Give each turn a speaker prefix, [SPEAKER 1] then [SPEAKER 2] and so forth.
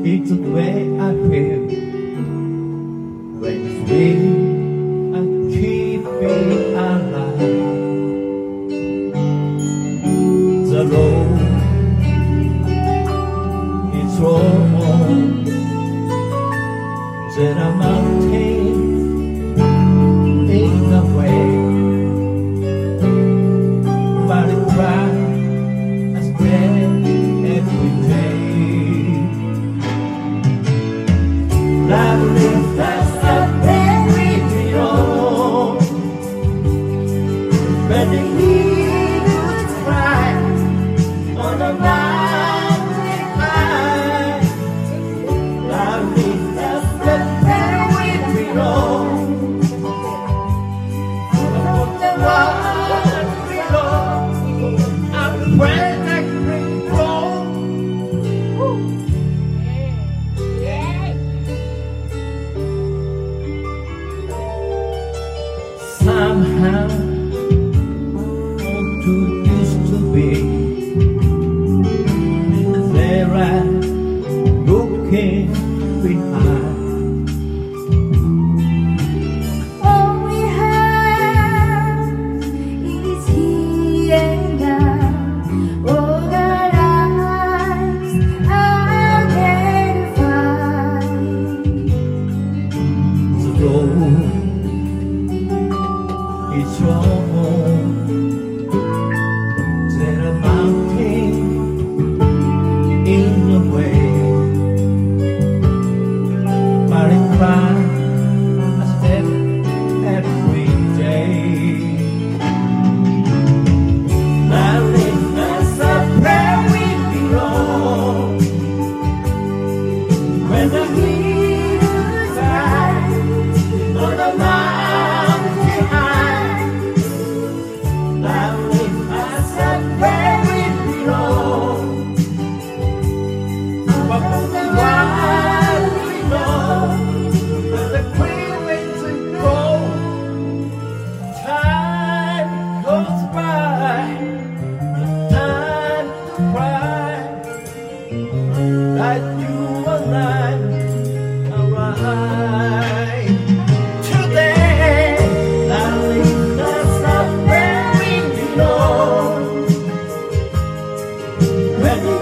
[SPEAKER 1] It's the way I feel when it's real. I keep being alive. The road is long. There are mountains in the way, but I try, I spend every day. Love lives us up every belong. When the eagles fly on the mountain high, love lives us up where we belong. From the one we belong, I'm the friend that brings home. Somehow, all too used to be, there I'm looking behind.
[SPEAKER 2] All we have is here and now. All our lives are edified.
[SPEAKER 1] The road is long. There are mountains in the way, but I try, I step every day. Love lifts us up where we belong. When the eagles fly on the mountain high, love lifts us up where we belong. But from the wild we know, where the queen wings and go, time goes by, the time to cry, that you and I arrive. Today, love lifts us up where we belong. When the